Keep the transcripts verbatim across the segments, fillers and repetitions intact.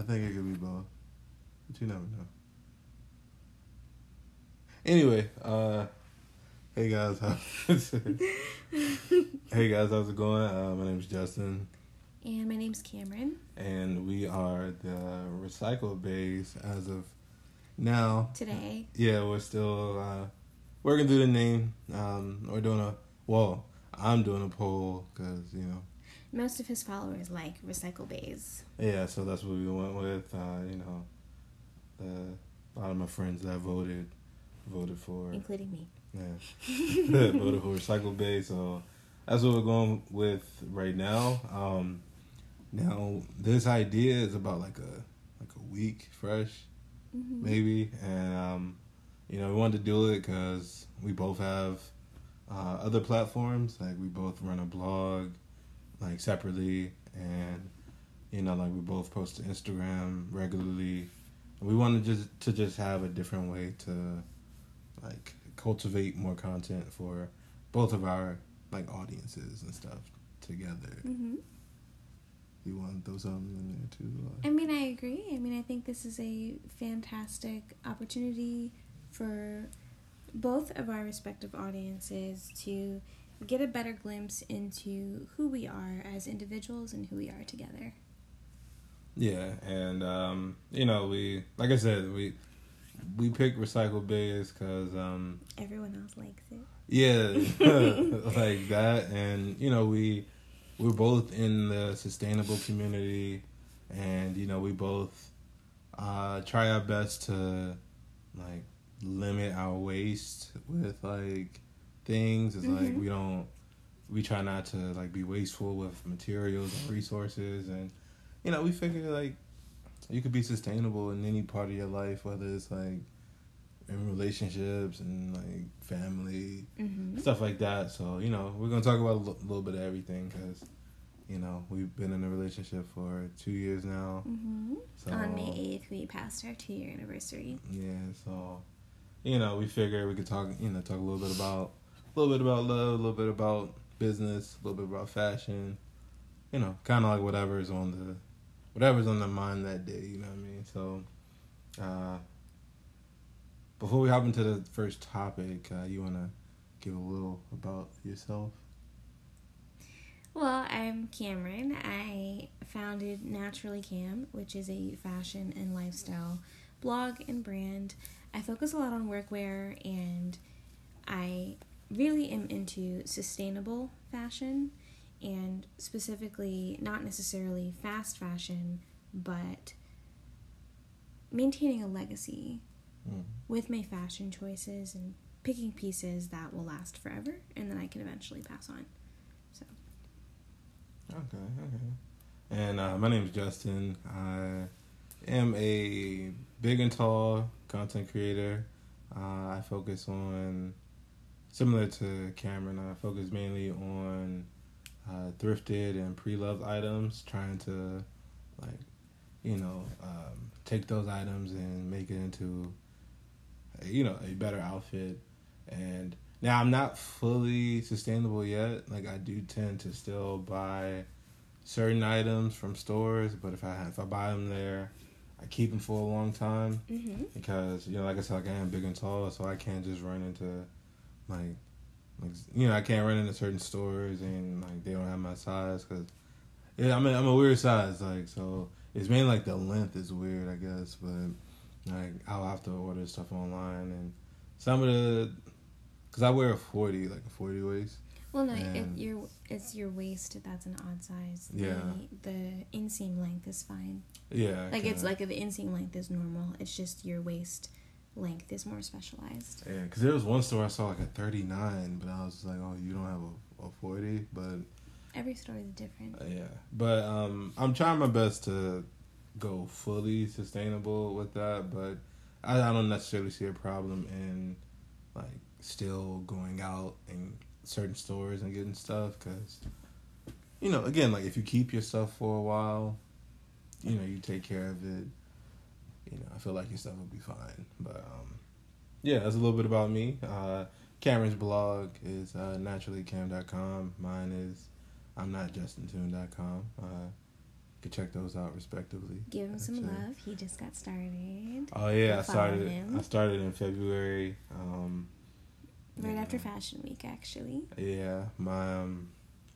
think it could be both, but you never know. Anyway, uh, hey guys, how, hey guys, how's it going? Uh, my name's Justin. And my name's Cameron. And we are the Recycle Bays as of now. Today. Yeah, we're still uh, working through the name. Um, we're doing a, well, I'm doing a poll because, you know. Most of his followers like Recycle Bays. Yeah, so that's what we went with. Uh, you know, the, a lot of my friends that voted, voted for. Including me. Yeah. Voted for Recycle Bays, so that's what we're going with right now. Um, now, this idea is about like a like a week fresh, mm-hmm. maybe, and um, you know, we wanted to do it because we both have uh, other platforms. Like we both run a blog, like separately, and you know, like we both post to Instagram regularly. And we wanted just to just have a different way to like cultivate more content for both of our like audiences and stuff together. Mm-hmm. You want to throw something in there too? Or? I mean, I agree. I mean, I think this is a fantastic opportunity for both of our respective audiences to get a better glimpse into who we are as individuals and who we are together. Yeah, and um, you know, we like I said, we we picked Recycle Bays because um, everyone else likes it. Yeah, like that, and you know, we we're both in the sustainable community, and you know, we both uh, try our best to like limit our waste with like things. It's mm-hmm. like we don't we try not to like be wasteful with materials and resources, and you know, we figure like you could be sustainable in any part of your life, whether it's like in relationships and like family, mm-hmm. stuff like that. So, you know, we're going to talk about a l- little bit of everything because, you know, we've been in a relationship for two years now. Mm-hmm. So, on May eighth, we passed our two-year anniversary. Yeah, so, you know, we figured we could talk, you know, talk a little bit about, a little bit about love, a little bit about business, a little bit about fashion, you know, kind of like whatever's on the, whatever's on the mind that day, you know what I mean? So, uh, before we hop into the first topic, uh, you want to give a little about yourself? Well, I'm Cameron. I founded Naturally Cam, which is a fashion and lifestyle blog and brand. I focus a lot on workwear, and I really am into sustainable fashion, and specifically not necessarily fast fashion, but maintaining a legacy. Mm. With my fashion choices and picking pieces that will last forever and then I can eventually pass on. So. Okay, okay. And uh, my name is Justin. I am a big and tall content creator. Uh, I focus on, similar to Cameron, I focus mainly on uh, thrifted and pre-loved items, trying to, like, you know, um, take those items and make it into, you know, a better outfit. And now I'm not fully sustainable yet. Like I do tend to still buy certain items from stores, but if I if I buy them there, I keep them for a long time mm-hmm. because you know, like I said, like I am big and tall, so I can't just run into like, like you know, I can't run into certain stores and like they don't have my size because yeah, I'm a, I'm a weird size. Like so, it's mainly like the length is weird, I guess, but. Like, I'll have to order stuff online, and some of the, because I wear a forty, like a forty waist. Well, no, it, your, it's your waist that's an odd size. Yeah. The, the inseam length is fine. Yeah. Like, kinda. It's like the inseam length is normal. It's just your waist length is more specialized. Yeah, because there was one store I saw like a thirty-nine, but I was like, oh, you don't have a, a forty? But. Every store is different. Uh, yeah. But um, I'm trying my best to go fully sustainable with that, but I, I don't necessarily see a problem in like still going out in certain stores and getting stuff because you know, again, like if you keep your stuff for a while, you know, you take care of it, you know, I feel like your stuff will be fine. But um yeah, that's a little bit about me. uh Cameron's blog is uh naturally cam dot com. Mine is I'm not justin tune dot com. uh could check those out respectively. Give him some actually. love. He just got started. Oh yeah, Go I follow started. him. I started in February. Um, Right yeah. after Fashion Week, actually. Yeah, my um,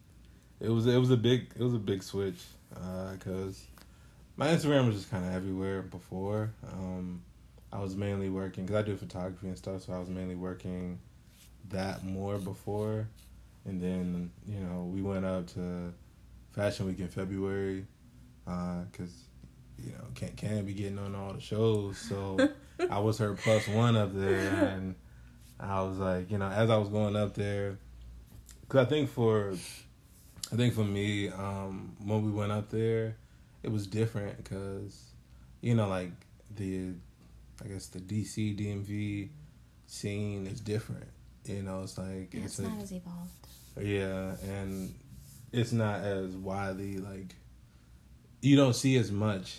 it was it was a big it was a big switch because uh, my Instagram was just kind of everywhere before. Um, I was mainly working because I do photography and stuff, so I was mainly working that more before, and then you know we went up to Fashion Week in February because uh, you know can't can't be getting on all the shows, so I was her plus one up there and. I was like, you know, as I was going up there, because I think for, I think for me, um, when we went up there, it was different because, you know, like the, I guess the D C, D M V scene is different. You know, it's like Yeah, it's, it's a, not as evolved. Yeah, and it's not as widely like, you don't see as much.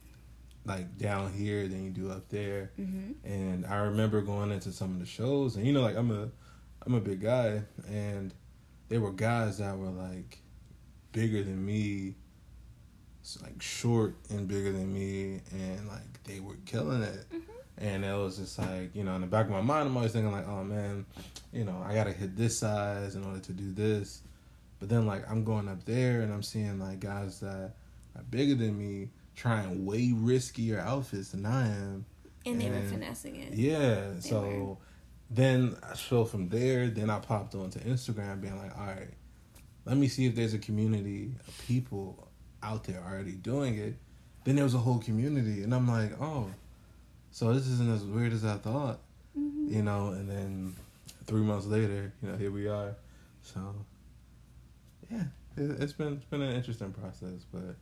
Like down here than you do up there, Mm-hmm. and I remember going into some of the shows, and you know, like I'm a, I'm a big guy, and there were guys that were like bigger than me, like short and bigger than me, and like they were killing it, Mm-hmm. and it was just like you know, in the back of my mind, I'm always thinking like, oh man, you know, I gotta hit this size in order to do this, but then like I'm going up there and I'm seeing like guys that are bigger than me. Trying way riskier outfits than I am. And they and, were finessing it. Yeah. They so were. then, so from there, then I popped onto Instagram being like, all right, let me see if there's a community of people out there already doing it. Then there was a whole community. And I'm like, oh, so this isn't as weird as I thought. Mm-hmm. You know, and then three months later, you know, here we are. So, yeah, it, it's been it's been an interesting process, but...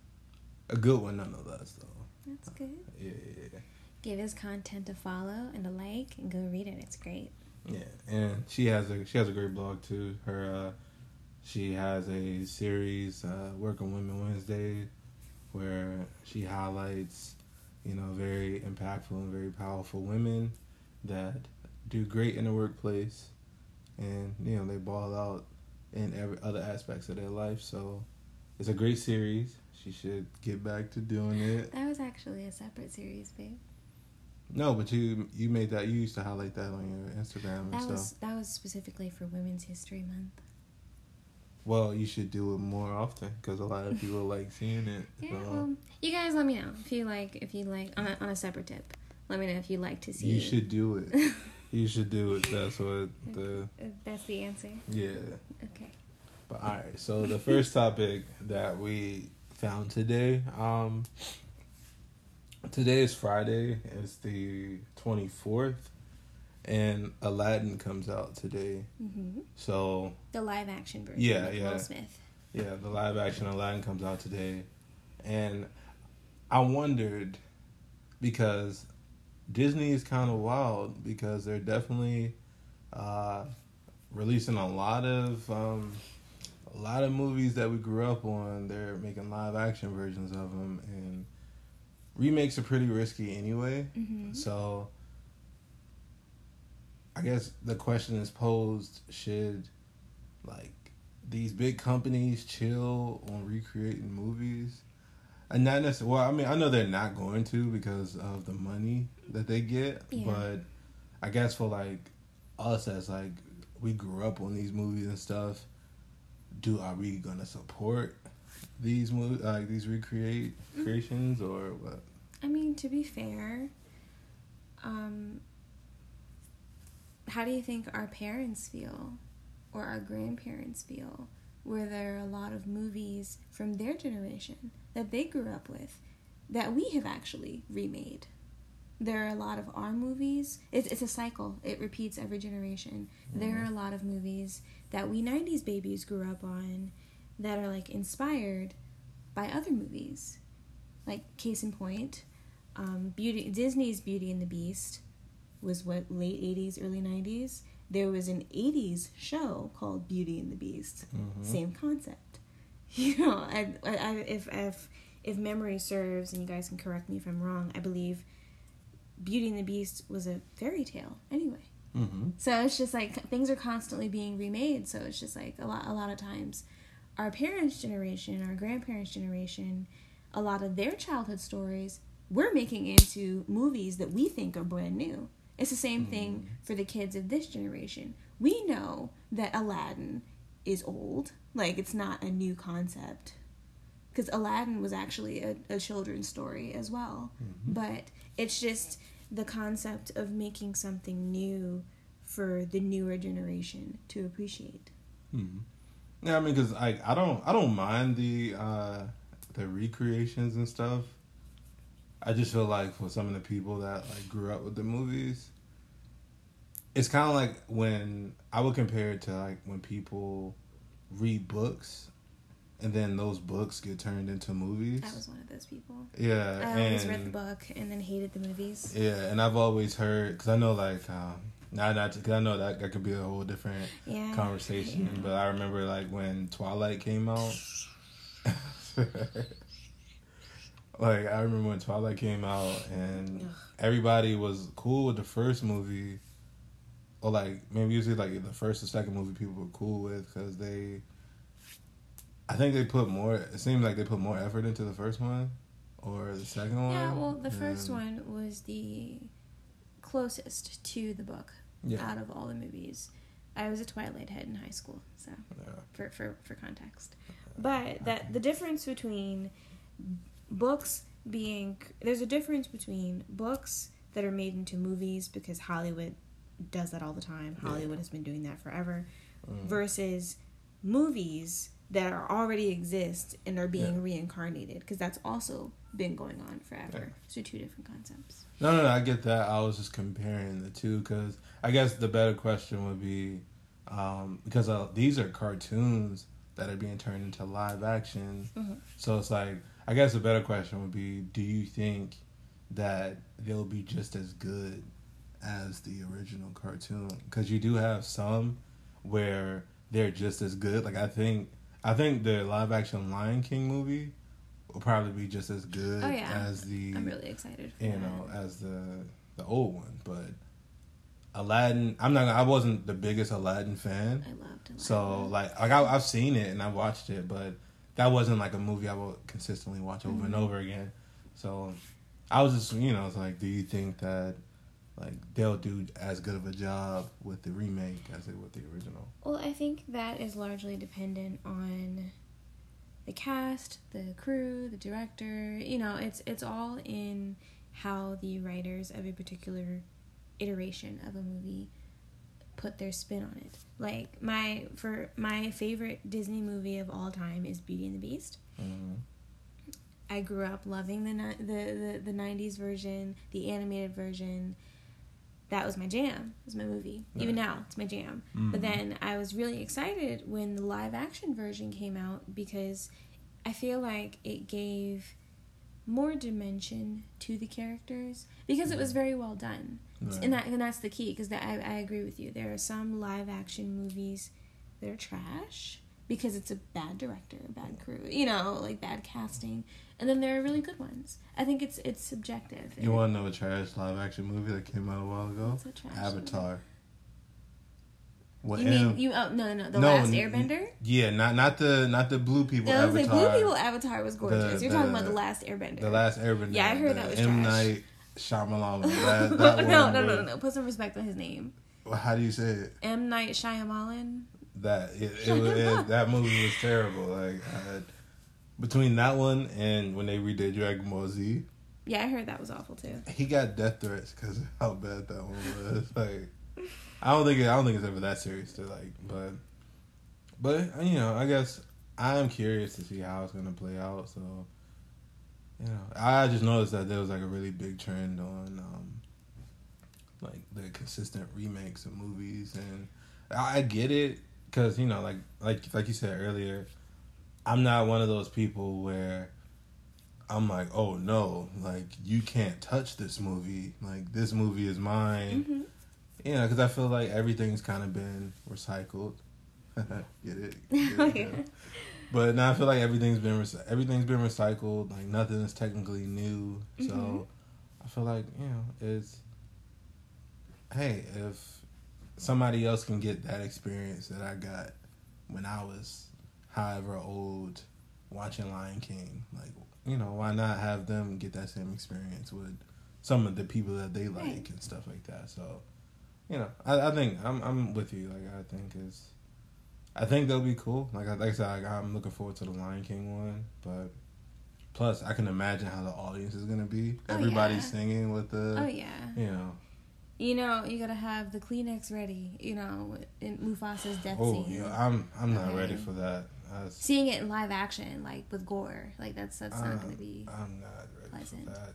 A good one, nonetheless, though. That's good. Yeah, yeah, yeah. Give his content a follow and a like, and go read it. It's great. Yeah, and she has a she has a great blog too. Her, uh, she has a series, uh, Work on Women Wednesday, where she highlights, you know, very impactful and very powerful women that do great in the workplace, and you know they ball out in every other aspects of their life. So it's a great series. She should get back to doing it. That was actually a separate series, babe. No, but you you made that. You used to highlight that on your Instagram and that stuff. was that was specifically for Women's History Month. Well, you should do it more often because a lot of people like seeing it. Yeah, so. well, you guys let me know if you like. If you like on a, on a separate tip, let me know if you like to see. You should do it. You should do it. That's what the. That's the answer. Yeah. Okay. But all right. So the first topic that we found today. Um, today is Friday. It's the twenty-fourth, and Aladdin comes out today. Mm-hmm. So the live action version. Yeah, of yeah. Will Smith. Yeah, the live action Aladdin comes out today, and I wondered because Disney is kind of wild because they're definitely uh, releasing a lot of. Um, A lot of movies that we grew up on, they're making live action versions of them, and remakes are pretty risky anyway. Mm-hmm. So, I guess the question is posed: should like these big companies chill on recreating movies? And not necessarily. Well, I mean, I know they're not going to because of the money that they get, yeah. but I guess for like us as like we grew up on these movies and stuff. Do are we gonna support these movies, like these recreate creations, or what? I mean, to be fair, um, how do you think our parents feel, or our grandparents feel, where there are a lot of movies from their generation that they grew up with, that we have actually remade? There are a lot of our movies. It's it's a cycle. It repeats every generation. Mm-hmm. There are a lot of movies that we nineties babies grew up on that are like inspired by other movies. Like case in point, um, Beauty Disney's Beauty and the Beast was what, late eighties, early nineties. There was an eighties show called Beauty and the Beast. Mm-hmm. Same concept. You know, I, I, if if if memory serves, and you guys can correct me if I'm wrong, I believe Beauty and the Beast was a fairy tale anyway. Mm-hmm. So it's just like things are constantly being remade. So it's just like a lot, a lot of times, our parents' generation, our grandparents' generation, a lot of their childhood stories we're making into movies that we think are brand new. It's the same thing for the kids of this generation. We know that Aladdin is old. Like, it's not a new concept. Because Aladdin was actually a, a children's story as well. Mm-hmm. But it's just the concept of making something new for the newer generation to appreciate. Mm-hmm. Yeah, I mean, because I, I don't I don't mind the uh, the recreations and stuff. I just feel like for some of the people that like grew up with the movies, it's kind of like when I would compare it to like when people read books and then those books get turned into movies. I was one of those people. Yeah. I always and, read the book and then hated the movies. Yeah, and I've always heard, because I know like, um, not, not, because I know that, that could be a whole different yeah, conversation, yeah. But I remember like when Twilight came out. Like, I remember when Twilight came out and Ugh. everybody was cool with the first movie. Or, like, maybe usually, like, the first or second movie people were cool with because they... I think they put more... It seemed like they put more effort into the first one or the second one. Yeah, well, the first one was the closest to the book yeah. out of all the movies. I was a Twilight head in high school, so... Yeah. For, for, for context. But that the difference between... Books being... There's a difference between books that are made into movies because Hollywood does that all the time. Hollywood yeah. has been doing that forever. Mm. Versus movies that are already exist and are being yeah. reincarnated because that's also been going on forever. Yeah. So two different concepts. No, no, no, I get that. I was just comparing the two because I guess the better question would be um, because uh, these are cartoons that are being turned into live action. Mm-hmm. So it's like... I guess a better question would be, do you think that they'll be just as good as the original cartoon? Because you do have some where they're just as good. Like, I think I think the live-action Lion King movie will probably be just as good oh, yeah. as the... I'm really excited for You that. know, as the the old one. But Aladdin, I'm not... I wasn't the biggest Aladdin fan. I loved Aladdin. So, like, like I, I've seen it and I watched it, but... That wasn't like a movie I would consistently watch over mm-hmm. and over again. So I was just, you know, I was like, do you think that like they'll do as good of a job with the remake as they would the original? Well, I think that is largely dependent on the cast, the crew, the director. You know, it's it's all in how the writers of a particular iteration of a movie put their spin on it. Like my for my favorite Disney movie of all time is Beauty and the Beast. Mm-hmm. I grew up loving the, the the the nineties version, the animated version. That was my jam. It was my movie. Right. Even now, it's my jam. Mm-hmm. But then I was really excited when the live action version came out because I feel like it gave more dimension to the characters because it was very well done. Right. And that and that's the key because I, I agree with you. There are some live action movies that are trash because it's a bad director, a bad crew, you know, like bad casting. And then there are really good ones. I think it's it's subjective. You want to know a trash live action movie that came out a while ago? What's a trash Avatar. What, you mean you? Oh no, no, no. The no, Last Airbender. Yeah, not not the not the blue people. No, Avatar. Like blue people Avatar was gorgeous. The, You're the, talking about the Last Airbender. The Last Airbender. Yeah, I heard that was M. trash. M. Night Shyamalan. That, that no, no, no, no, no. Put some respect on his name. How do you say it? M. Night Shyamalan. That it, it, was, it that movie was terrible. Like I had, between that one and when they redid Dragon Ball Z. Yeah, I heard that was awful too. He got death threats because of how bad that one was. Like. I don't think it, I don't think it's ever that serious to like, but but you know, I guess I'm curious to see how it's gonna play out. So you know, I just noticed that there was like a really big trend on um, like the consistent remakes of movies, and I, I get it because you know, like like like you said earlier, I'm not one of those people where I'm like, oh no, like you can't touch this movie. Like this movie is mine. Mm-hmm. You know, because I feel like everything's kind of been recycled. Get it? Get it? Yeah. But now I feel like everything's been re- everything's been recycled. Like nothing is technically new. Mm-hmm. So I feel like you know it's hey, if somebody else can get that experience that I got when I was however old watching Lion King, like you know, why not have them get that same experience with some of the people that they like Right. and stuff like that. So, you know, I, I think I'm I'm with you. Like, I think it's, I think they'll be cool. Like, I like I said, like, I'm looking forward to the Lion King one, but plus I can imagine how the audience is gonna be. Oh, Everybody's yeah. singing with the, Oh yeah. you know, You know, you gotta have the Kleenex ready. You know, in Mufasa's death oh scene. yeah, I'm I'm not Okay. ready for that. That's, Seeing it in live action, like with gore, like that's that's uh, not gonna be. I'm not ready pleasant. for that.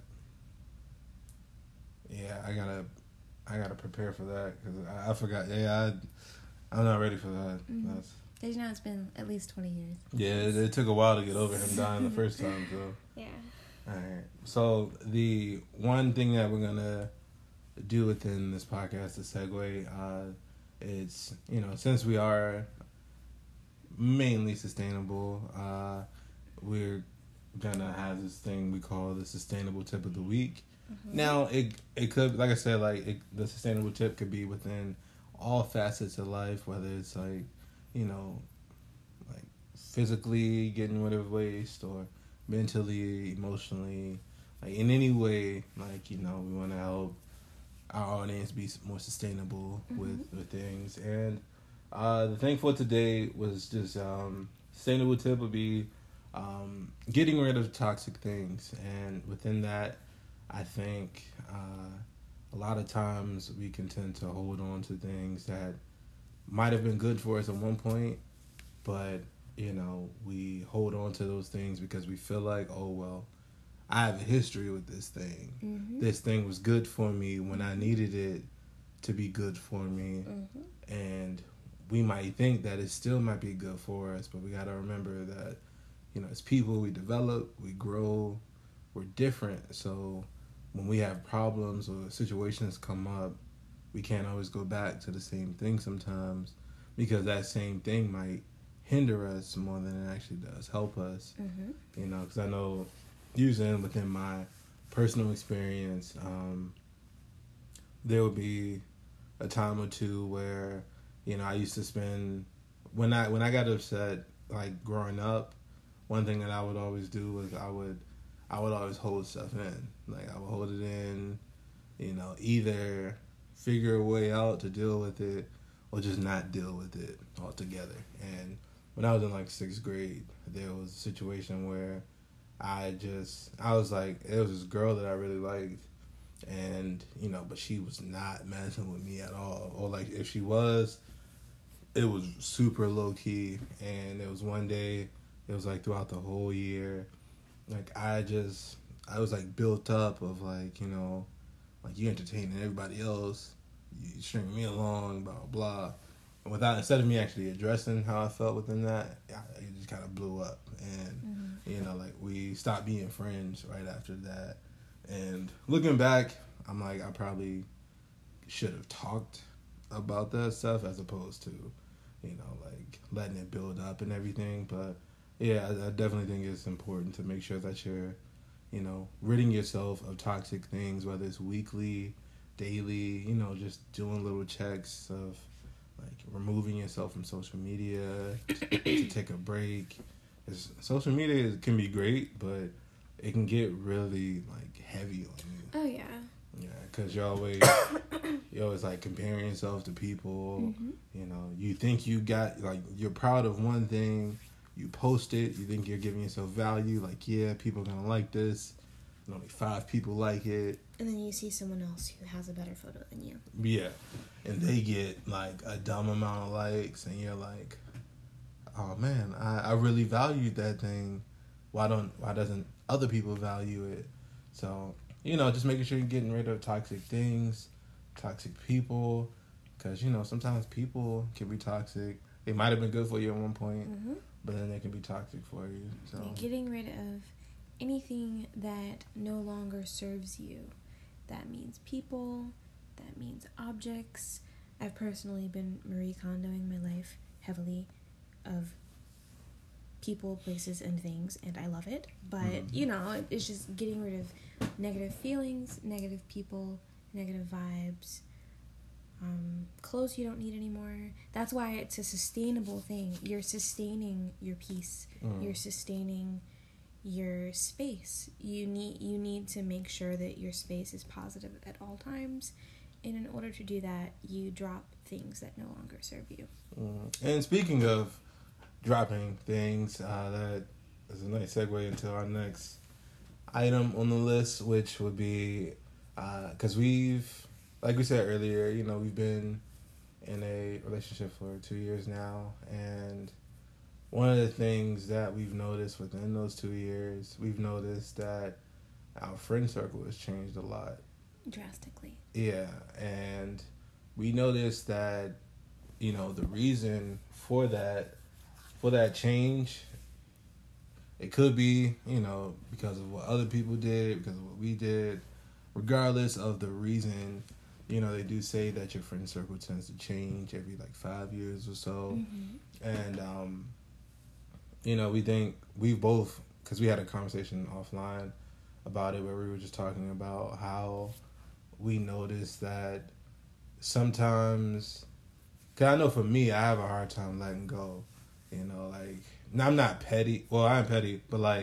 Yeah, I gotta, I gotta prepare for that because I, I forgot. Yeah, I, I'm not ready for that. Mhm. That's, Did you know it's been at least twenty years? yeah, it, it took a while to get over him dying the first time. So, Yeah. all right. So the one thing that we're gonna do within this podcast, the segue, uh, it's you know since we are mainly sustainable, uh, we're gonna have this thing we call the sustainable tip of the week. Mm-hmm. Now it it could, like I said, like it, the sustainable tip could be within all facets of life, whether it's like, you know, like physically getting rid of waste or mentally, emotionally, like in any way, like, you know, we want to help our audience be more sustainable Mm-hmm. with, with things. And uh, the thing for today was just um, sustainable tip would be um, getting rid of toxic things. And within that, I think uh, a lot of times we can tend to hold on to things that might have been good for us at one point, but, you know, we hold on to those things because we feel like, oh, well, I have a history with this thing. Mm-hmm. This thing was good for me when I needed it to be good for me. Mm-hmm. And we might think that it still might be good for us, but we got to remember that, you know, as people, we develop, we grow, we're different. So when we have problems or situations come up, we can't always go back to the same thing sometimes because that same thing might hinder us more than it actually does help us. Mm-hmm. You know, because I know using within my personal experience, um, there would be a time or two where, you know, I used to spend, when I when I got upset, like growing up, one thing that I would always do was I would I would always hold stuff in. Like I would hold it in, you know, either figure a way out to deal with it or just not deal with it altogether. And when I was in like sixth grade, there was a situation where I just, I was like, it was this girl that I really liked, and, you know, but she was not messing with me at all. Or, like, if she was, it was super low-key, and it was one day, it was, like, throughout the whole year, like, I just, I was, like, built up of, like, you know, like, you entertaining everybody else, you stringing me along, blah, blah. And without, instead of me actually addressing how I felt within that, it just kind of blew up, and Mm-hmm. you know, like we stopped being friends right after that. And looking back, I'm like, I probably should have talked about that stuff as opposed to, you know, like letting it build up and everything. But yeah, I, I definitely think it's important to make sure that you're, you know, ridding yourself of toxic things, whether it's weekly, daily, you know, just doing little checks of like removing yourself from social media, to take a break. Social media can be great, but it can get really like heavy on you. Oh yeah. Yeah, because you're always you're always like comparing yourself to people. Mm-hmm. You know, you think you got like you're proud of one thing, you post it, you think you're giving yourself value. Like, yeah, people are gonna like this. And only five people like it. And then you see someone else who has a better photo than you. Yeah, and they get like a dumb amount of likes, and you're like, oh man, I, I really valued that thing. Why don't why doesn't other people value it? So, you know, just making sure you're getting rid of toxic things, toxic people, because, you know, sometimes people can be toxic. They might have been good for you at one point, Mm-hmm. but then they can be toxic for you. So And getting rid of anything that no longer serves you. That means people, that means objects. I've personally been Marie Kondoing my life heavily of people, places, and things, and I love it. But, Mhm. you know, it's just getting rid of negative feelings, negative people, negative vibes, um, clothes you don't need anymore. That's why it's a sustainable thing. You're sustaining your peace. Mm. You're sustaining your space. You need you need to make sure that your space is positive at all times, and in order to do that, you drop things that no longer serve you. Mm. And speaking of dropping things, uh, that is a nice segue into our next item on the list, which would be because uh, we've, like we said earlier, you know, we've been in a relationship for two years now, and one of the things that we've noticed within those two years, we've noticed that our friend circle has changed a lot. Drastically. Yeah, and we noticed that, you know, the reason for that, for that change, it could be, you know, because of what other people did, because of what we did. Regardless of the reason, you know, they do say that your friend circle tends to change every like five years or so. Mm-hmm. And, um, you know, we think we've both, because we had a conversation offline about it where we were just talking about how we noticed that sometimes, because I know for me, I have a hard time letting go. You know, like, now I'm not petty. Well, I'm petty, but like,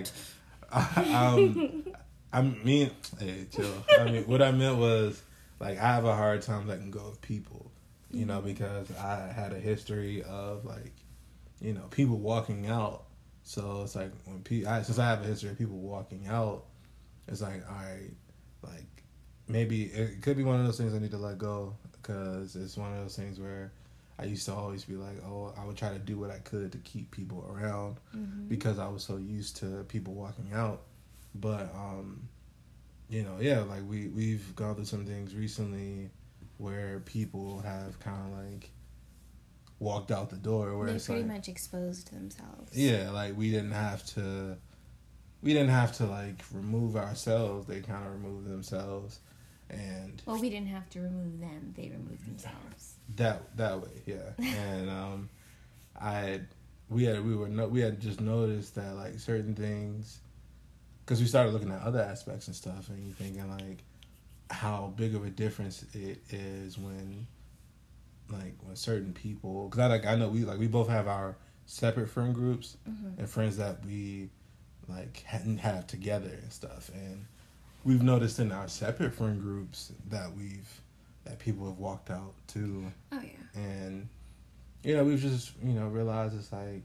I, um, I mean, hey, chill. I mean, what I meant was, like, I have a hard time letting go of people, you know, because I had a history of, like, you know, people walking out. So it's like, when people, I, since I have a history of people walking out, it's like, all right, like, maybe it could be one of those things I need to let go, because it's one of those things where I used to always be like, oh, I would try to do what I could to keep people around, mm-hmm. because I was so used to people walking out. But, um, you know, yeah, like we, we've gone through some things recently where people have kind of like walked out the door. Where they it's pretty like, much exposed themselves. Yeah, like we didn't have to, we didn't have to like remove ourselves. They kind of removed themselves. And well, we didn't have to remove them. They removed themselves. That that way, yeah. And um, I, we had we were no, we had just noticed that like certain things, because we started looking at other aspects and stuff, and you thinking like how big of a difference it is when like when certain people, because I like I know we like we both have our separate friend groups, mm-hmm. and friends that we like hadn't have together and stuff, and we've noticed in our separate friend groups that we've that people have walked out too. Oh yeah. And you know, we've just, you know, realized it's like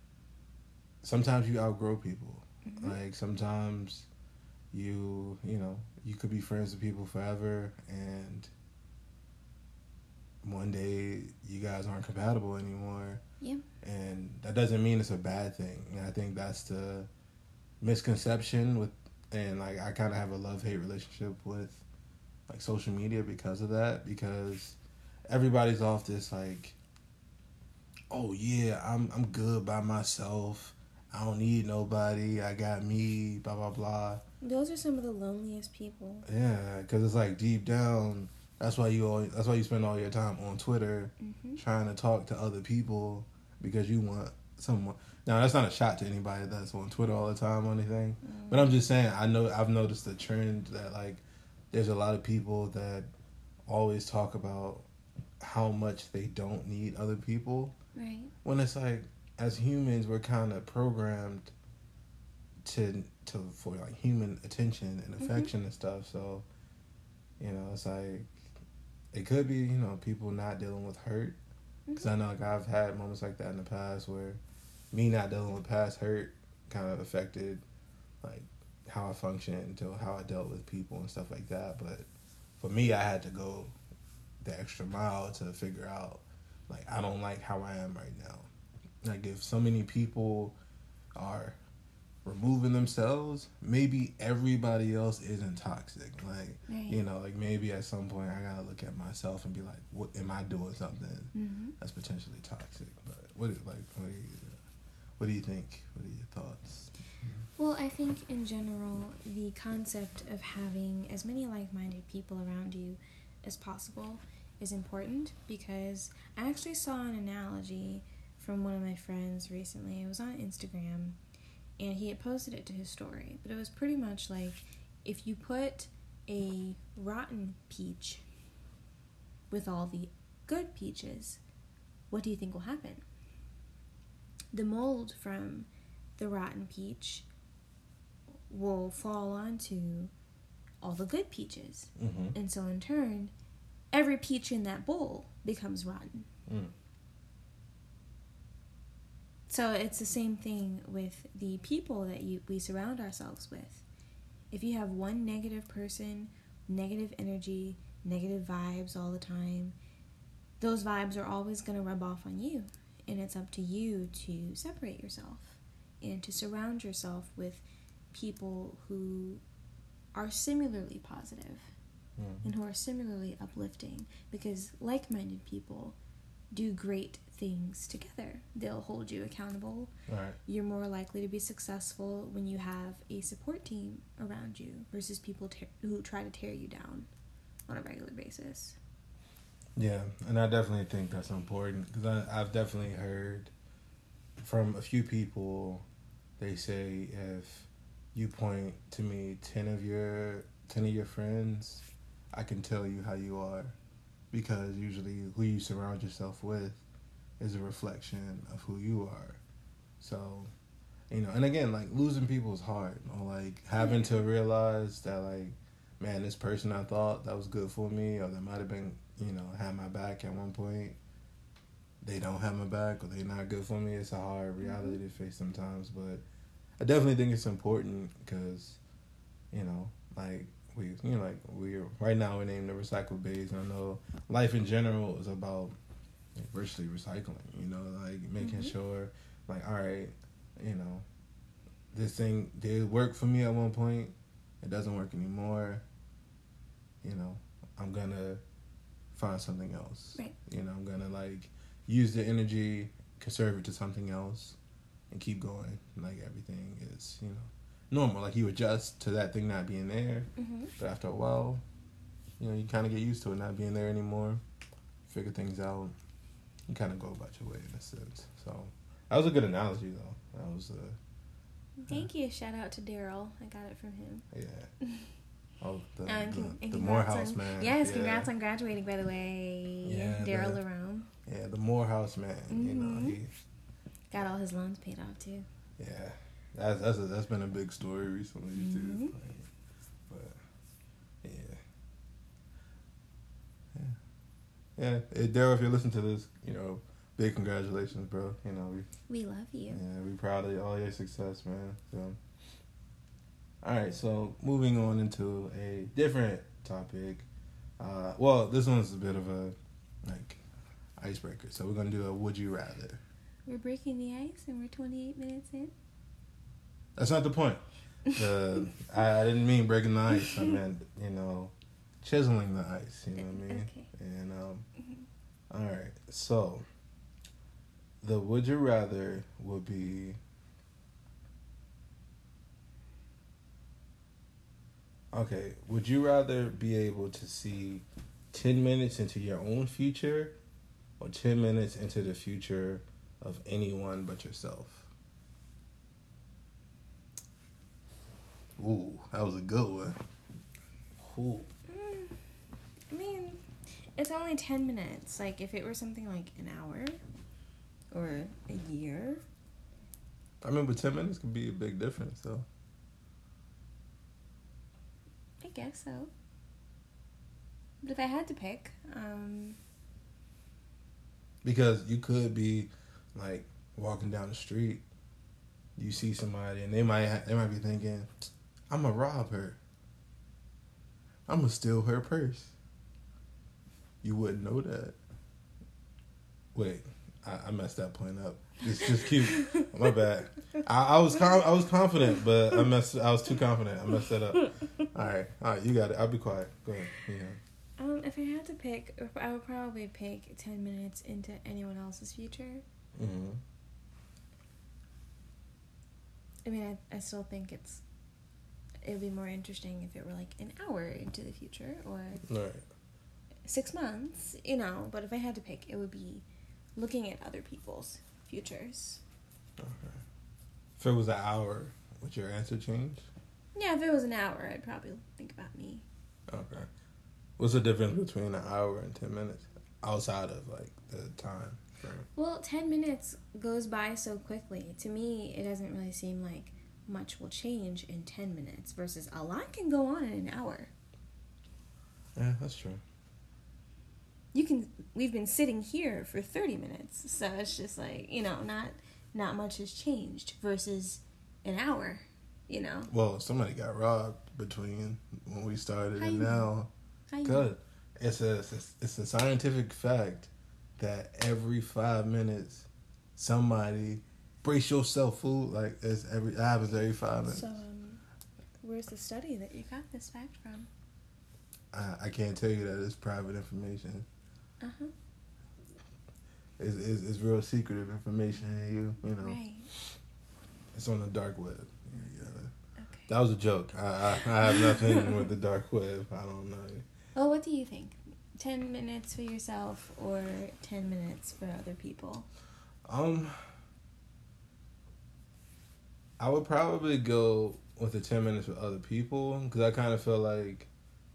sometimes you outgrow people. Mm-hmm. Like sometimes you, you know, you could be friends with people forever, and one day you guys aren't compatible anymore. Yeah. And that doesn't mean it's a bad thing. And I think that's the misconception with, and like I kind of have a love-hate relationship with like social media because of that, because everybody's off this like, oh yeah, I'm I'm good by myself, I don't need nobody, I got me, blah blah blah. Those are some of the loneliest people. Yeah, because it's like deep down, that's why you always, that's why you spend all your time on Twitter, mm-hmm. trying to talk to other people because you want someone. Now that's not a shot to anybody that's on Twitter all the time or anything, mm-hmm. but I'm just saying I know I've noticed a trend that like there's a lot of people that always talk about how much they don't need other people. Right. When it's like, as humans, we're kind of programmed to to for like human attention and affection, mm-hmm. and stuff. So, you know, it's like it could be, you know, people not dealing with hurt. Because mm-hmm. I know like I've had moments like that in the past where me not dealing with past hurt kind of affected like how I functioned, to how I dealt with people and stuff like that. But for me, I had to go the extra mile to figure out, like, I don't like how I am right now. Like, if so many people are removing themselves, maybe everybody else isn't toxic. Like, right. you know, like maybe at some point I gotta look at myself and be like, what am I doing something mm-hmm. that's potentially toxic? But what is, like, what do you, what do you think? What are your thoughts? Well, I think in general, the concept of having as many like-minded people around you as possible is important, because I actually saw an analogy from one of my friends recently. It was on Instagram, and he had posted it to his story, but it was pretty much like, if you put a rotten peach with all the good peaches, what do you think will happen? The mold from the rotten peach will fall onto all the good peaches. Mm-hmm. And so in turn, every peach in that bowl becomes rotten. Mm. So it's the same thing with the people that you we surround ourselves with. If you have one negative person, negative energy, negative vibes all the time, those vibes are always going to rub off on you. And it's up to you to separate yourself and to surround yourself with people who are similarly positive Mm. and who are similarly uplifting, because like-minded people do great things together. They'll hold you accountable. Right. You're more likely to be successful when you have a support team around you versus people te- who try to tear you down on a regular basis. Yeah, and I definitely think that's important because I've definitely heard from a few people, they say if you point to me ten of your ten of your friends, I can tell you how you are, because usually who you surround yourself with is a reflection of who you are. So, you know, and again, like losing people is hard, or like having to realize that like, man, this person I thought that was good for me, or that might have been, you know, had my back at one point, they don't have my back, or they're not good for me. It's a hard reality to face sometimes, but I definitely think it's important because, you know, like we, you know, like we're right now we're named the Recycle Bays, and I know life in general is about like, virtually recycling. You know, like making Mm-hmm. sure, like, all right, you know, this thing did work for me at one point. It doesn't work anymore. You know, I'm gonna find something else. Right. You know, I'm gonna like use the energy, conserve it to something else, and keep going. Like everything is, you know, normal. Like you adjust to that thing not being there, Mm-hmm. but after a while, you know, you kind of get used to it not being there anymore. Figure things out. You kind of go about your way in a sense. So that was a good analogy, though. That was uh, Thank you. Shout out to Daryl. I got it from him. yeah. Oh, the, Uh, and the, con- and the congrats Morehouse on, man. Yes, yeah. congrats on graduating, by the way. Yeah, Daryl the- Larome. Yeah, the Morehouse man. You know, Mhm. he. Got all his loans paid off, too. Yeah, that's that's a, that's been a big story recently too. Mhm. Like, but yeah, yeah, yeah. Hey, Daryl, if you listen to this, you know, big congratulations, bro. You know, we We love you. yeah, we proud of all your success, man. So, all right, so moving on into a different topic. Uh, well, this one's a bit of a like icebreaker. So we're gonna do a would you rather. We're breaking the ice and we're twenty-eight minutes in. That's not the point. The I, I didn't mean breaking the ice. I meant, you know, chiseling the ice. You know what I mean? Okay. And um, all right. So the would you rather would be okay. Would you rather be able to see ten minutes into your own future, or ten minutes into the future of anyone but yourself? Ooh, that was a good one. Ooh. Mm, I mean, it's only ten minutes. Like, if it were something like an hour or a year. I remember ten minutes could be a big difference, though. I guess so. But if I had to pick, um, Because you could be, like, walking down the street, you see somebody, and they might ha- they might be thinking, I'm going to rob her. I'm going to steal her purse. You wouldn't know that. Wait, I, I messed that point up. It's just cute. My bad. I, I was com- I was confident, but I messed. I was too confident. I messed that up. All right, all right. You got it. I'll be quiet. Go ahead. Yeah. um, if I had to pick, I would probably pick ten minutes into anyone else's future. Mm-hmm. I mean, I, I still think it's it would be more interesting if it were like an hour into the future or All right. six months, you know. But if I had to pick, it would be looking at other people's futures. Okay. If it was an hour, would your answer change? Yeah, if it was an hour, I'd probably think about me. Okay. What's the difference between an hour and ten minutes outside of like the time frame? Well, ten minutes goes by so quickly. To me, it doesn't really seem like much will change in ten minutes versus a lot can go on in an hour. Yeah, that's true. You can, we've been sitting here for thirty minutes, so it's just like, you know, not not much has changed versus an hour, you know. Well, somebody got robbed between when we started How and you know? now. How you Good. It's a it's, it's a scientific fact that every five minutes somebody brace yourself food like it's every it happens every five minutes. So, um, where's the study that you got this fact from? I, I can't tell you that it's private information. Uh huh. It's, it's it's real secretive information. You you know. Right. It's on the dark web. Yeah. Okay. That was a joke. I, I I have nothing with the dark web. I don't know. Well, what do you think? Ten minutes for yourself or ten minutes for other people? Um, I would probably go with the ten minutes with other people because I kind of feel like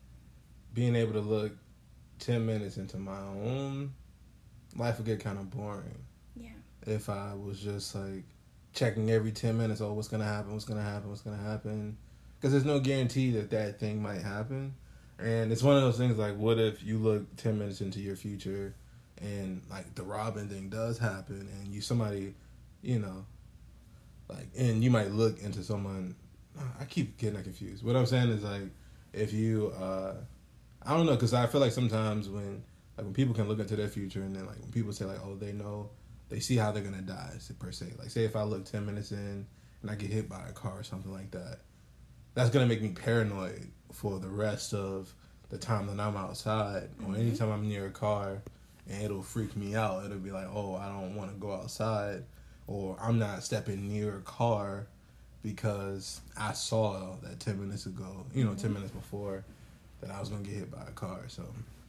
being able to look ten minutes into my own life would get kind of boring. Yeah. If I was just like checking every ten minutes, oh, what's gonna happen? What's gonna happen? What's gonna happen? Because there's no guarantee that that thing might happen, and it's one of those things like, what if you look ten minutes into your future, and like the Robin thing does happen, and you somebody, you know. Like, and you might look into someone. I keep getting that confused. What I'm saying is like, if you, uh, I don't know, because I feel like sometimes when, like, when people can look into their future, and then like when people say like, oh, they know, they see how they're gonna die per se. Like, say if I look ten minutes in and I get hit by a car or something like that, that's gonna make me paranoid for the rest of the time that I'm outside, mm-hmm. or anytime I'm near a car, and it'll freak me out. It'll be like, oh, I don't want to go outside. Or I'm not stepping near a car because I saw that ten minutes ago, you know, mm-hmm. ten minutes before that I was going to get hit by a car. So,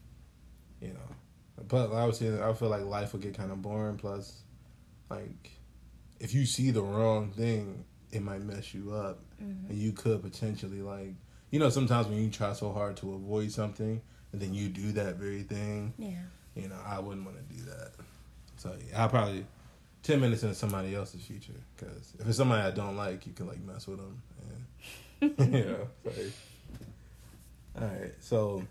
you know. But I would say I feel like life would get kind of boring. Plus, like, if you see the wrong thing, it might mess you up. Mm-hmm. And you could potentially, like, you know, sometimes when you try so hard to avoid something and then you do that very thing. Yeah. You know, I wouldn't want to do that. So, yeah, I probably... ten minutes into somebody else's future, because if it's somebody I don't like, you can like mess with them, and you know. Like, all right, so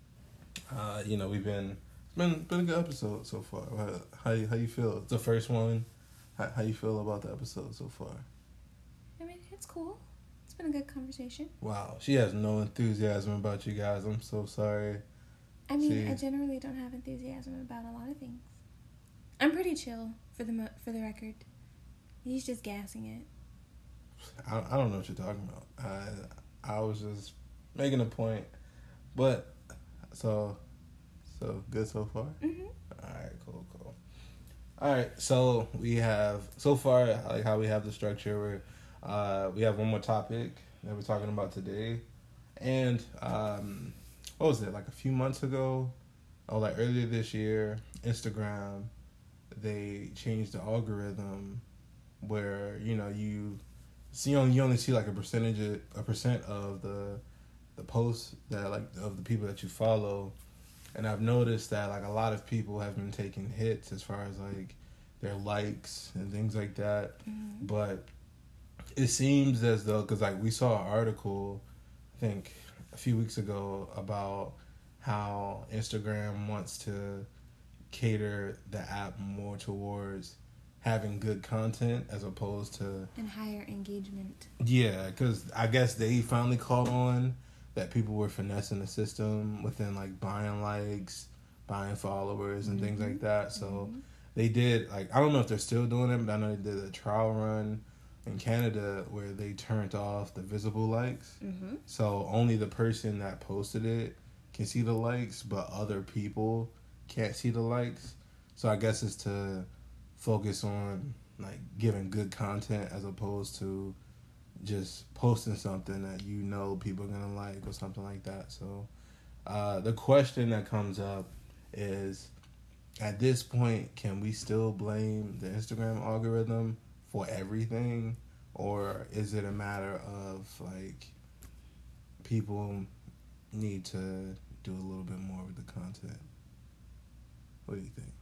uh, you know we've been it's been been a good episode so far. How how you, how you feel? It's the first one. How how you feel about the episode so far? I mean, it's cool. It's been a good conversation. Wow, she has no enthusiasm about you guys. I'm so sorry. I mean, See? I generally don't have enthusiasm about a lot of things. I'm pretty chill, for the for the record. He's just gassing it. I, I don't know what you're talking about. I I was just making a point. But, so, so good so far? Mm-hmm. All right, cool, cool. All right, so we have, so far, like how we have the structure, where uh, we have one more topic that we're talking about today. And, um, what was it, like a few months ago, or like earlier this year, Instagram... they changed the algorithm where, you know, you see, you only, you only see like a percentage, of, a percent of the the posts that like of the people that you follow, and I've noticed that like a lot of people have been taking hits as far as like their likes and things like that, mm-hmm. but it seems as though, because like we saw an article, I think a few weeks ago, about how Instagram wants to cater the app more towards having good content as opposed to... and higher engagement. Yeah, because I guess they finally caught on that people were finessing the system within, like, buying likes, buying followers, and mm-hmm. things like that. So mm-hmm. they did, like, I don't know if they're still doing it, but I know they did a trial run in Canada where they turned off the visible likes. Mm-hmm. So only the person that posted it can see the likes, but other people can't see the likes. So I guess it's to focus on like giving good content as opposed to just posting something that you know people are gonna like or something like that. So uh, the question that comes up is, at this point, can we still blame the Instagram algorithm for everything, or is it a matter of like people need to do a little bit more with the content? What do you think?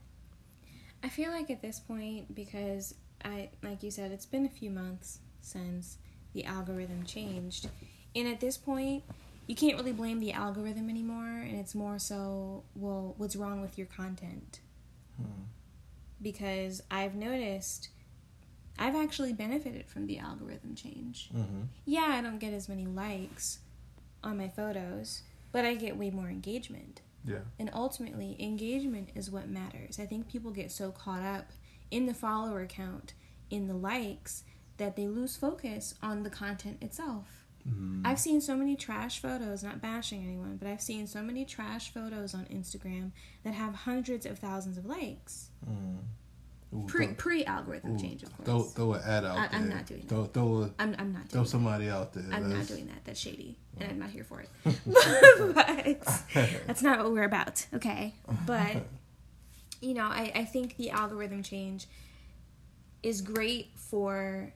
I feel like at this point, because I, like you said, it's been a few months since the algorithm changed. And at this point, you can't really blame the algorithm anymore, and it's more so, well, what's wrong with your content? Hmm. Because I've noticed I've actually benefited from the algorithm change. Mm-hmm. Yeah, I don't get as many likes on my photos, but I get way more engagement. Yeah. And ultimately, engagement is what matters. I think people get so caught up in the follower count, in the likes, that they lose focus on the content itself. Mm. I've seen so many trash photos, not bashing anyone, but I've seen so many trash photos on Instagram that have hundreds of thousands of likes. Mm. Ooh, pre throw, pre algorithm ooh, change, of course. Throw, throw an ad out I, there. I'm not doing throw, that. Throw, a, I'm, I'm not doing throw that. somebody out there. I'm that's... not doing that. That's shady, and I'm not here for it. But that's not what we're about, okay? But, you know, I, I think the algorithm change is great for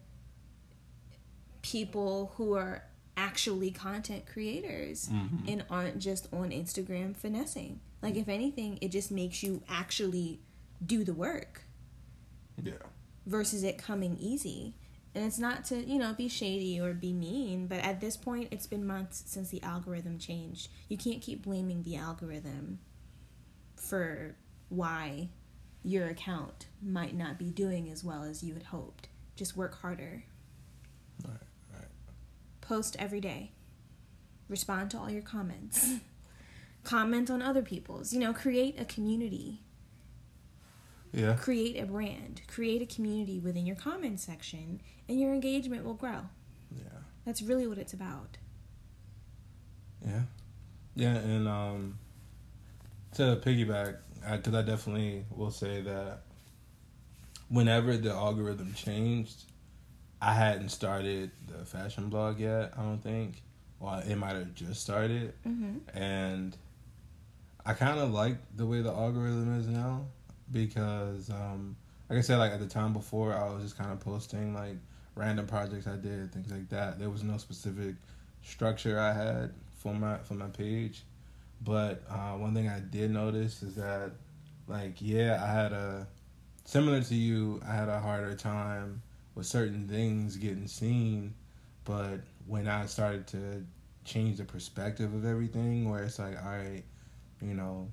people who are actually content creators mm-hmm. and aren't just on Instagram finessing. Like, if anything, it just makes you actually do the work. Yeah. Versus it coming easy. And it's not to, you know, be shady or be mean, but at this point, it's been months since the algorithm changed. You can't keep blaming the algorithm for why your account might not be doing as well as you had hoped. Just work harder. All right, all right. Post every day. Respond to all your comments. Comment on other people's. You know, create a community. Yeah. Create a brand. Create a community within your comment section, and your engagement will grow. Yeah. That's really what it's about. Yeah. Yeah, and um, to piggyback, because I, I definitely will say that whenever the algorithm changed, I hadn't started the fashion blog yet, I don't think. Well, it might have just started. Mm-hmm. And I kind of like the way the algorithm is now. Because, um, like I said, like at the time before, I was just kind of posting like random projects I did, things like that. There was no specific structure I had for my for my page. But uh, one thing I did notice is that, like, yeah, I had a similar to you. I had a harder time with certain things getting seen. But when I started to change the perspective of everything, where it's like, all right, you know,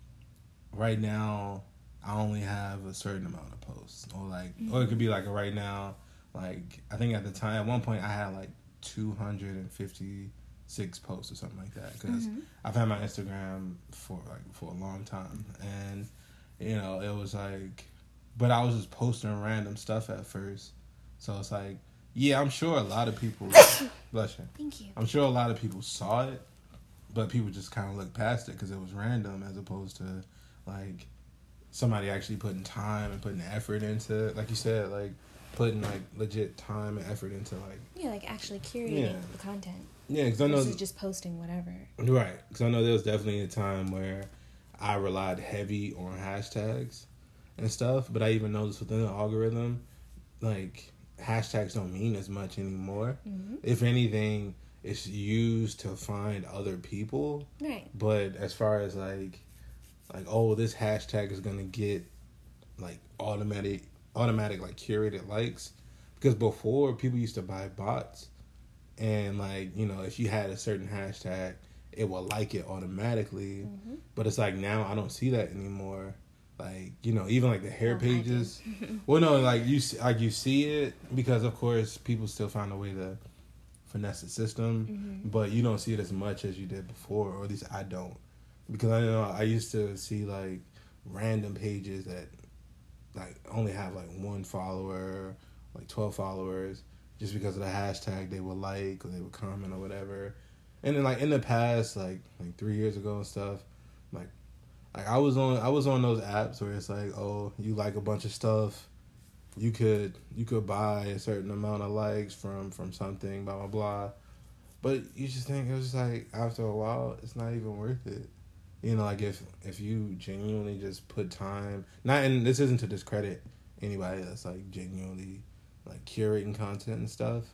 right now I only have a certain amount of posts, or like, mm-hmm. or it could be like right now, like I think at the time, at one point I had like two hundred fifty-six posts or something like that, because mm-hmm. I've had my Instagram for like for a long time, and you know it was like, but I was just posting random stuff at first, so it's like, yeah, I'm sure a lot of people, bless you, thank you, I'm sure a lot of people saw it, but people just kind of looked past it because it was random, as opposed to like somebody actually putting time and putting effort into, like you said, like putting like legit time and effort into like yeah, like actually curating yeah. the content. Yeah, because I know versus just posting whatever. Right, because I know there was definitely a time where I relied heavy on hashtags and stuff, but I even noticed within the algorithm, like hashtags don't mean as much anymore. Mm-hmm. If anything, it's used to find other people. Right. But as far as like. Like, oh, this hashtag is going to get, like, automatic, automatic, like, curated likes. Because before, people used to buy bots. And, like, you know, if you had a certain hashtag, it will like it automatically. Mm-hmm. But it's like, now I don't see that anymore. Like, you know, even, like, the hair oh, pages. Well, no, like you, like, you see it because, of course, people still find a way to finesse the system. Mm-hmm. But you don't see it as much as you did before. Or at least I don't. Because I know I used to see like random pages that like only have like one follower, like twelve followers, just because of the hashtag they would like or they would comment or whatever. And then like in the past, like like three years ago and stuff, like like I was on I was on those apps where it's like, oh, you like a bunch of stuff, you could you could buy a certain amount of likes from from something, blah blah blah. But you just think it was just like after a while, it's not even worth it. You know, like if if you genuinely just put time, not and this isn't to discredit anybody that's like genuinely like curating content and stuff,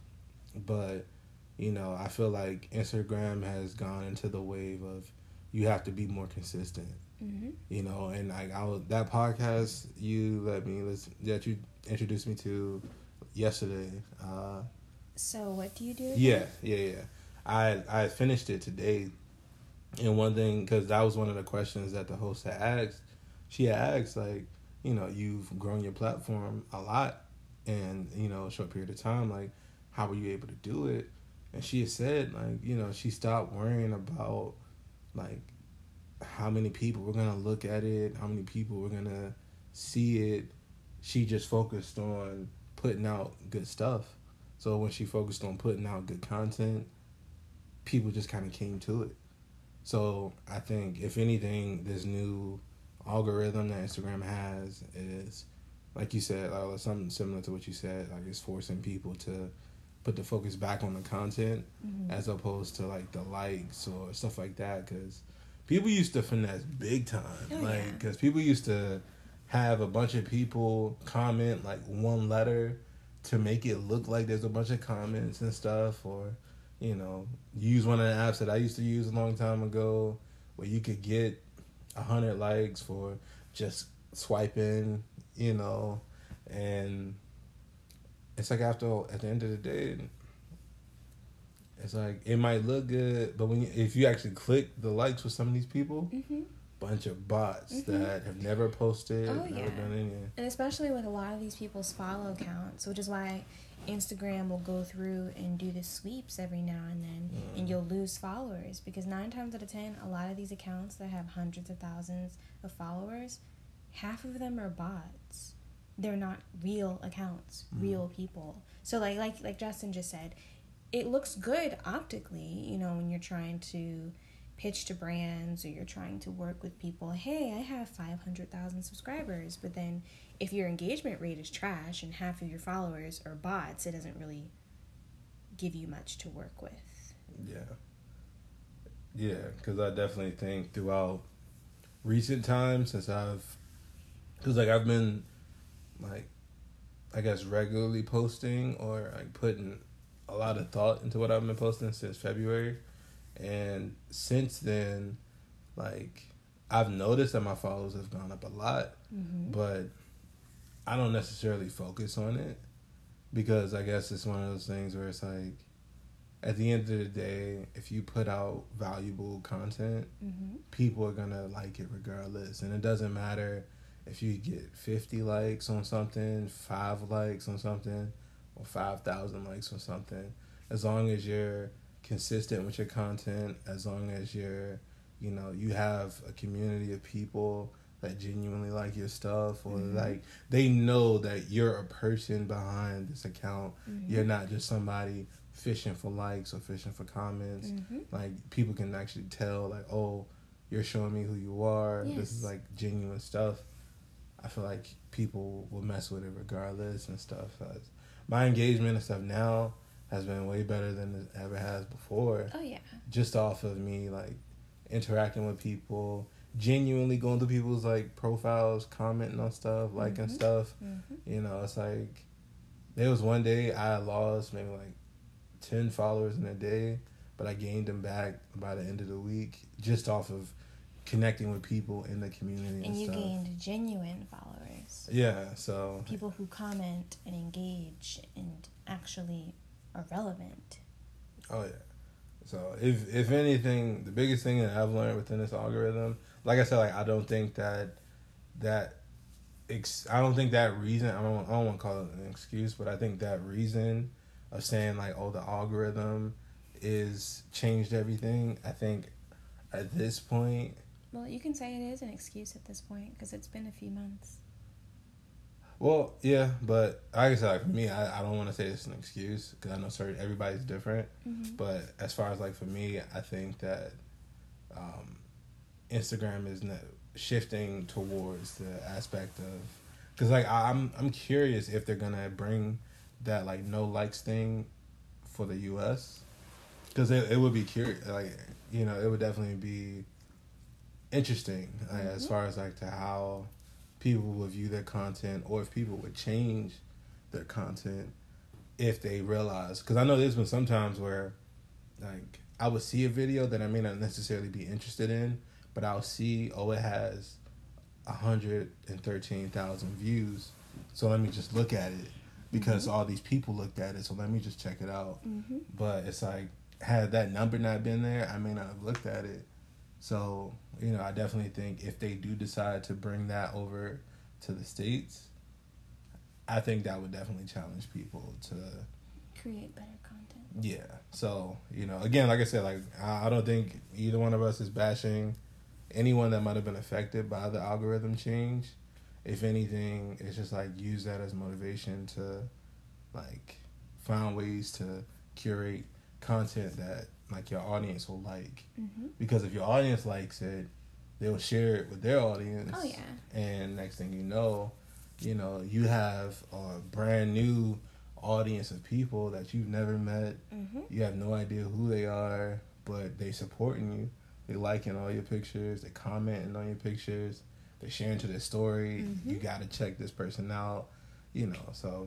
but you know, I feel like Instagram has gone into the wave of you have to be more consistent. Mm-hmm. You know, and like I was, that podcast you let me listen that you introduced me to yesterday. Uh, So what do you do? Again? Yeah, yeah, yeah. I I finished it today, and one thing, because that was one of the questions that the host had asked. She had asked, like, you know, you've grown your platform a lot in, you know, a short period of time. Like, how were you able to do it? And she had said, like, you know, she stopped worrying about, like, how many people were going to look at it, how many people were going to see it. She just focused on putting out good stuff. So when she focused on putting out good content, people just kind of came to it. So I think, if anything, this new algorithm that Instagram has is, like you said, uh, something similar to what you said. Like, it's forcing people to put the focus back on the content, mm-hmm. as opposed to like the likes or stuff like that. Because people used to finesse big time, oh, like because yeah. people used to have a bunch of people comment like one letter to make it look like there's a bunch of comments and stuff, or, you know, use one of the apps that I used to use a long time ago where you could get a hundred likes for just swiping, you know, and it's like, after, at the end of the day, it's like, it might look good, but when you, if you actually click the likes with some of these people, mm-hmm. bunch of bots mm-hmm. that have never posted, oh, never yeah. done anything. And especially with a lot of these people's follow counts, which is why Instagram will go through and do the sweeps every now and then, mm. and you'll lose followers, because nine times out of ten, a lot of these accounts that have hundreds of thousands of followers, half of them are bots. They're not real accounts, mm. real people. So like like like Justin just said, it looks good optically, you know, when you're trying to pitch to brands, or you're trying to work with people. Hey, I have five hundred thousand subscribers. But then if your engagement rate is trash and half of your followers are bots, it doesn't really give you much to work with. Yeah. Yeah, because I definitely think throughout recent times, since I've, because like I've been like, I guess regularly posting, or like putting a lot of thought into what I've been posting since February. And since then, like, I've noticed that my followers have gone up a lot, mm-hmm. but I don't necessarily focus on it, because I guess it's one of those things where it's like, at the end of the day, if you put out valuable content, mm-hmm. people are going to like it regardless. And it doesn't matter if you get fifty likes on something, five likes on something, or five thousand likes on something. As long as you're consistent with your content, as long as you're, you know, you have a community of people that genuinely like your stuff, or mm-hmm. like they know that you're a person behind this account. Mm-hmm. You're not just somebody fishing for likes or fishing for comments. Mm-hmm. Like, people can actually tell, like, oh, you're showing me who you are. Yes. This is like genuine stuff. I feel like people will mess with it regardless and stuff. My engagement and stuff now has been way better than it ever has before. Oh, yeah. Just off of me, like, interacting with people, genuinely going through people's, like, profiles, commenting on stuff, liking mm-hmm. stuff. Mm-hmm. You know, it's like, there was one day I lost maybe, like, ten followers in a day, but I gained them back by the end of the week, just off of connecting with people in the community and, and you stuff. gained genuine followers. Yeah, so... people who comment and engage and actually are relevant. Oh, yeah. So, if if anything, the biggest thing that I've learned within this algorithm, like I said, like, I don't think that, that, ex- I don't think that reason, I don't, I don't want to call it an excuse, but I think that reason of saying, like, oh, the algorithm is changed everything, I think at this point... Well, you can say it is an excuse at this point, because it's been a few months. Well, yeah, but like I said, like, for me, I, I don't want to say it's an excuse, because I know certain everybody's different. Mm-hmm. But as far as, like, for me, I think that um, Instagram is shifting towards the aspect of, because, like, I'm I'm curious if they're gonna bring that, like, no likes thing for the U S, because it, it would be curious, like, you know, it would definitely be interesting, like, mm-hmm. as far as, like, to how people would view their content, or if people would change their content if they realize. Because I know there's been some times where, like, I would see a video that I may not necessarily be interested in, but I'll see, oh, it has one hundred thirteen thousand views, so let me just look at it. because mm-hmm. all these people looked at it, so let me just check it out. Mm-hmm. But it's like, had that number not been there, I may not have looked at it. So, you know, I definitely think if they do decide to bring that over to the States, I think that would definitely challenge people to create better content. Yeah. So, you know, again, like I said, like I, I don't think either one of us is bashing anyone that might have been affected by the algorithm change. If anything, it's just like use that as motivation to like find ways to curate content that like your audience will like. Mm-hmm. Because if your audience likes it, they'll share it with their audience. Oh yeah. And next thing you know, you know, you have a brand new audience of people that you've never met. Mm-hmm. You have no idea who they are, but they supporting you. They liking all your pictures. They commenting on your pictures. They sharing to their story. Mm-hmm. You got to check this person out. You know, so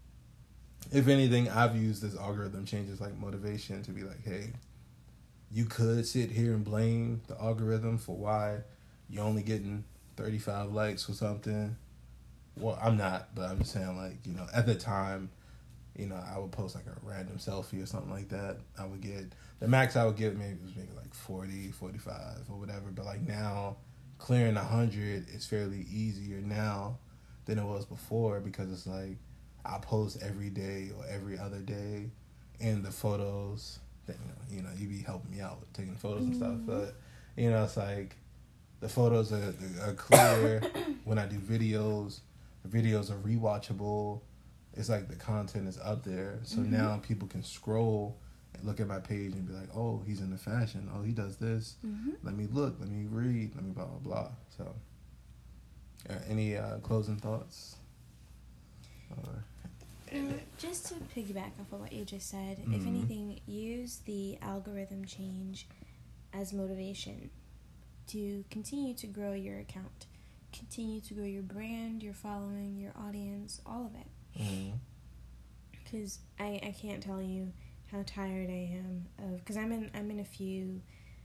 if anything, I've used this algorithm changes like motivation to be like, hey, you could sit here and blame the algorithm for why you're only getting thirty-five likes or something. Well, I'm not, but I'm just saying, like, you know, at the time, you know, I would post like a random selfie or something like that. I would get, the max I would get maybe was maybe like forty, forty-five or whatever. But like now, clearing one hundred is fairly easier now than it was before, because it's like I post every day or every other day, and the photos, that, you know, you know, you be helping me out with taking photos and stuff. But, you know, it's like the photos are, are clear. When I do videos, the videos are rewatchable. It's like the content is up there. So mm-hmm. now people can scroll and look at my page and be like, oh, he's into fashion. Oh, he does this. Mm-hmm. Let me look. Let me read. Let me blah, blah, blah. So, uh, any uh, closing thoughts? Or... Uh, just to piggyback off of what you just said, mm-hmm. if anything, use the algorithm change as motivation to continue to grow your account, continue to grow your brand, your following, your audience, all of it. Because mm-hmm. I, I can't tell you how tired I am of, because I'm in I'm in a few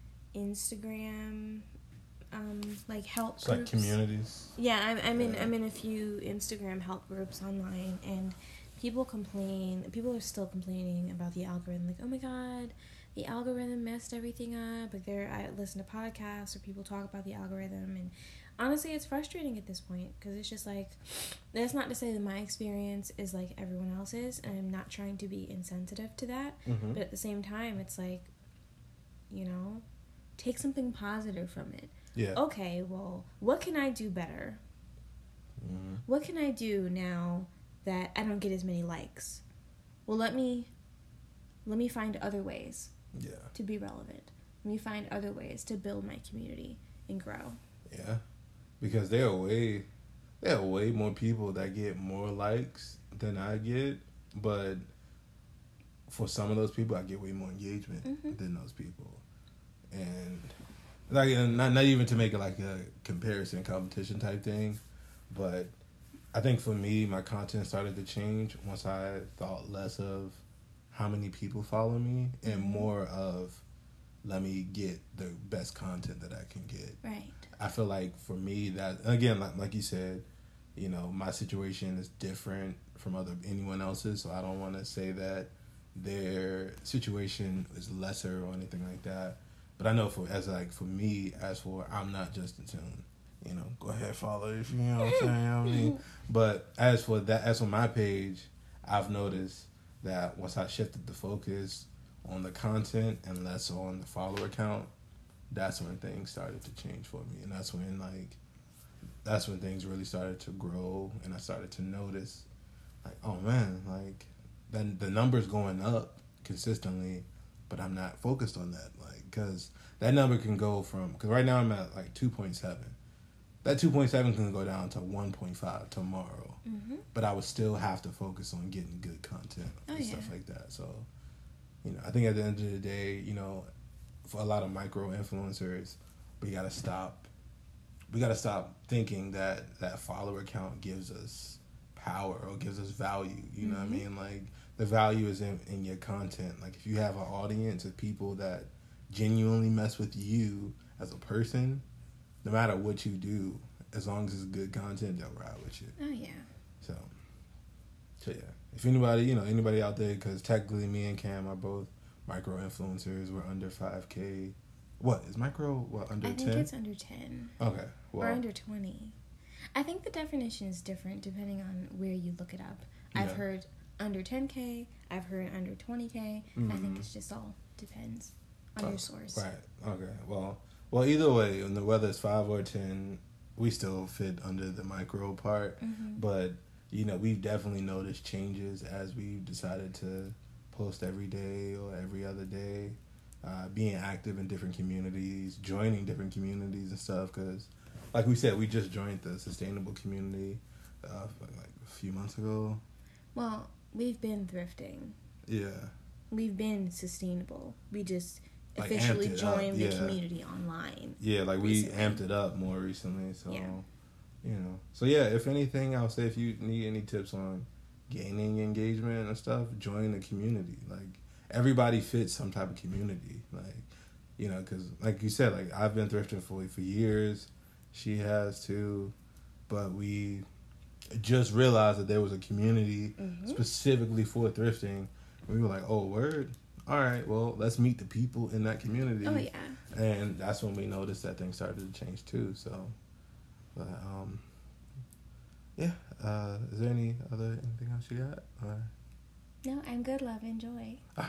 Instagram um like help it's groups. Like communities. Yeah, I'm I'm in yeah. I'm in a few Instagram help groups online, and people complain. People are still complaining about the algorithm. Like, oh my god, the algorithm messed everything up. Like, there, I listen to podcasts or people talk about the algorithm, and honestly, it's frustrating at this point, because it's just like, that's not to say that my experience is like everyone else's, and I'm not trying to be insensitive to that. Mm-hmm. But at the same time, it's like, you know, take something positive from it. Yeah. Okay, well, what can I do better? Mm-hmm. What can I do now that I don't get as many likes? Well, let me let me find other ways yeah. to be relevant. Let me find other ways to build my community and grow. Yeah, because there are way there are way more people that get more likes than I get, but for some of those people, I get way more engagement mm-hmm. than those people, and like not not even to make it like a comparison competition type thing, but I think for me, my content started to change once I thought less of how many people follow me and mm-hmm. more of, let me get the best content that I can get. Right. I feel like for me that, again, like, like you said, you know, my situation is different from other anyone else's, so I don't want to say that their situation is lesser or anything like that. But I know for as like for me, as for I'm not Justin Tune. You know, go ahead, follow if you know what I'm saying. You know what I mean? But as for that, as for my page, I've noticed that once I shifted the focus on the content and less on the follower count, that's when things started to change for me, and that's when like, that's when things really started to grow, and I started to notice, like, oh man, like, then the numbers going up consistently, but I'm not focused on that, like, because that number can go from, because right now I'm at like two point seven. That two point seven can go down to one point five tomorrow. Mm-hmm. But I would still have to focus on getting good content and oh, stuff yeah. like that. So, you know, I think at the end of the day, you know, for a lot of micro influencers, we got to stop. We got to stop thinking that that follower count gives us power or gives us value. You know mm-hmm. what I mean? Like, the value is in, in your content. Like, if you have an audience of people that genuinely mess with you as a person, no matter what you do, as long as it's good content, they'll ride with you. Oh, yeah. So, so yeah. if anybody, you know, anybody out there, because technically me and Cam are both micro influencers. We're under five K. What is micro? What, under ten? I think it's under ten. Okay. Well, or under twenty. I think the definition is different depending on where you look it up. I've yeah. heard under ten K. I've heard under twenty K. Mm-hmm. I think it's just all depends on oh, your source. Right. Okay. Well, well, either way, whether it's five or ten, we still fit under the micro part. Mm-hmm. But, you know, we've definitely noticed changes as we've decided to post every day or every other day, uh, being active in different communities, joining different communities and stuff. Because, like we said, we just joined the sustainable community uh, like a few months ago. Well, we've been thrifting. Yeah. We've been sustainable. We just Like, officially amped it joined up, the yeah. community online. Yeah, like recently. we amped it up more recently, so Yeah. you know. So yeah, if anything, I'll say if you need any tips on gaining engagement and stuff, join the community. Like everybody fits some type of community. Like you know, because like you said, like I've been thrifting for for years. She has too, but we just realized that there was a community Mm-hmm. specifically for thrifting. We were like, oh, word. All right, well, let's meet the people in that community. Oh, yeah. And that's when we noticed that things started to change, too. So, but, um, yeah. Uh, is there any other, anything else you got? Or? No, I'm good, love. Enjoy. all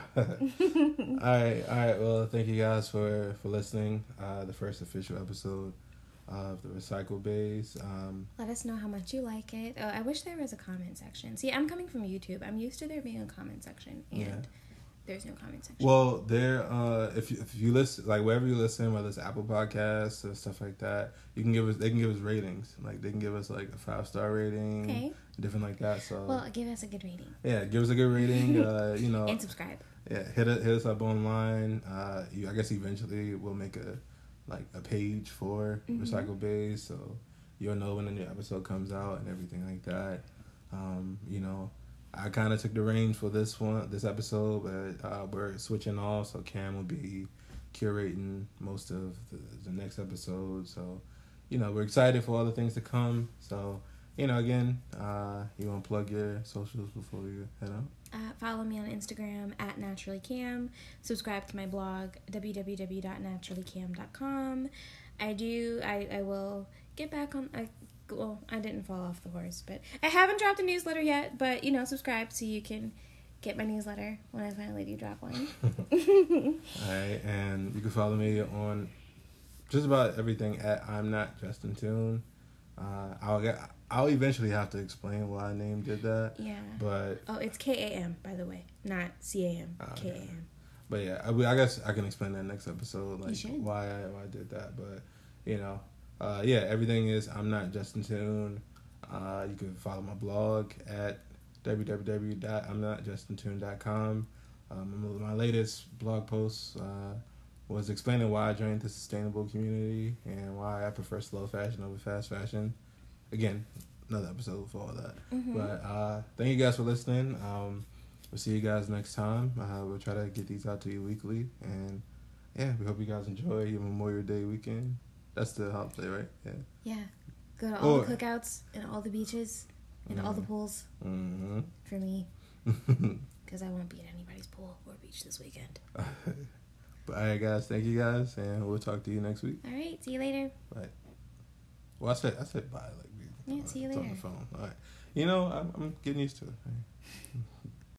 right, all right. Well, thank you guys for, for listening. Uh, the first official episode of the Recycle Bays. Um, Let us know how much you like it. Oh, I wish there was a comment section. See, I'm coming from YouTube. I'm used to there being a comment section, and Yeah. there's no comment section. Well, there, uh, if you, if you listen, like wherever you listen, whether it's Apple Podcasts or stuff like that, you can give us, they can give us ratings. Like they can give us like a five star rating, Okay. different like that. So Well, give us a good rating. yeah, give us a good rating. uh, you know, And subscribe. yeah, hit it, hit us up online. Uh, you, I guess eventually we'll make a like a page for Mm-hmm. Recycle Bays, so you'll know when a new episode comes out and everything like that. Um, you know. I kind of took the reins for this one, this episode, but uh, we're switching off, so Cam will be curating most of the, the next episode. So, you know, we're excited for all the things to come. So, you know, again, uh, you want to plug your socials before we head out? Uh, follow me on Instagram at naturallycam. Subscribe to my blog, w w w dot naturally cam dot com. I do, I, I will get back on... I, Well, I didn't fall off the horse, but I haven't dropped a newsletter yet. But, you know, subscribe so you can get my newsletter when I finally do drop one. All right, and you can follow me on just about everything at I'm Not Justin Tune. Uh, I'll get, I'll eventually have to explain why I named it that. Yeah. But Oh, it's K A M, by the way, not C A M. Oh, K A okay. M. But yeah, I, I guess I can explain that next episode, like You should. why I, why I did that. But you know, uh, yeah, everything is I'm Not Justin Tune. Uh, you can follow my blog at w w w dot i'm not justin tune dot com. Um, my latest blog post uh, was explaining why I joined the sustainable community and why I prefer slow fashion over fast fashion. Again, another episode for all that. Mm-hmm. But uh, thank you guys for listening. Um, we'll see you guys next time. Uh, we'll try to get these out to you weekly. And yeah, we hope you guys enjoy your Memorial Day weekend. That's the holiday, right? Yeah. Yeah. Go to all Or- the cookouts and all the beaches and all the pools Mm-hmm. for me. Because I won't be at anybody's pool or beach this weekend. But all right, guys. Thank you guys. And we'll talk to you next week. All right. See you later. Bye. Well, I said, I said bye. Like, we, Yeah, see you it's on later. the phone. All right. You know, I'm, I'm getting used to it.